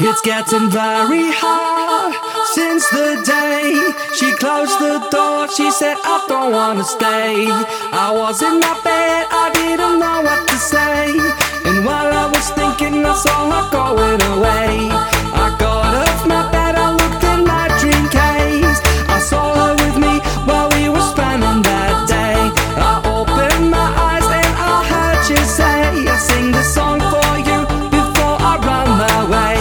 It's getting very hard since the day she closed the door. She said, I don't wanna stay. I was in my bed, I didn't know what to say. And while I was thinking, I saw her going away. I got off my bed, I looked in my dream case. I saw her with me while we were spending that day. I opened my eyes and I heard you say, I sing the song for you before I run away.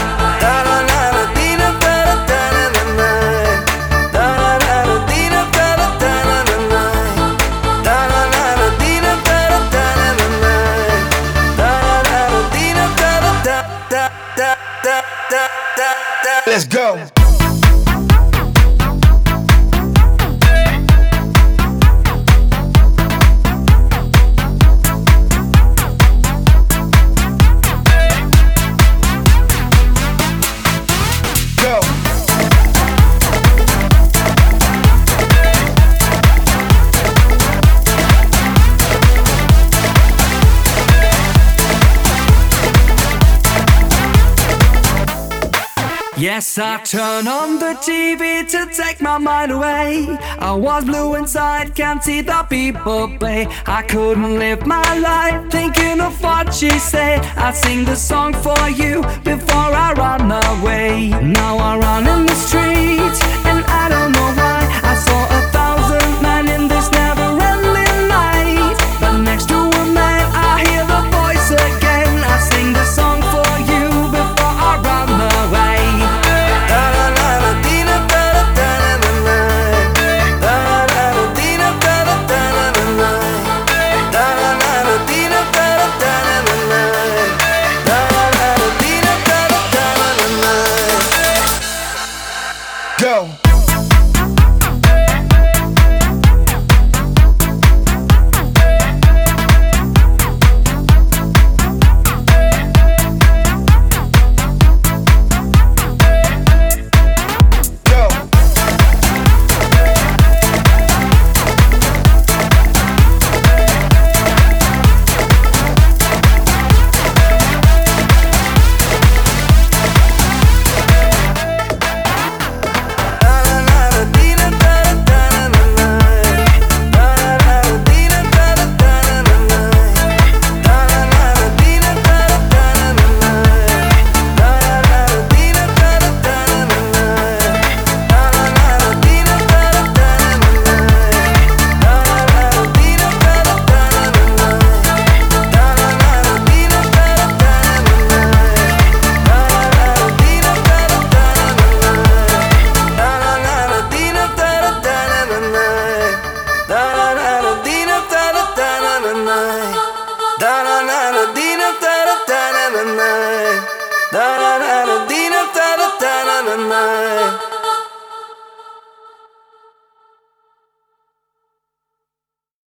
Let's go. Yes, I turn on the TV to take my mind away. I was blue inside, can't see the people play. I couldn't live my life thinking of what she said. I sing the song for you before I run away. Now I run in the streets and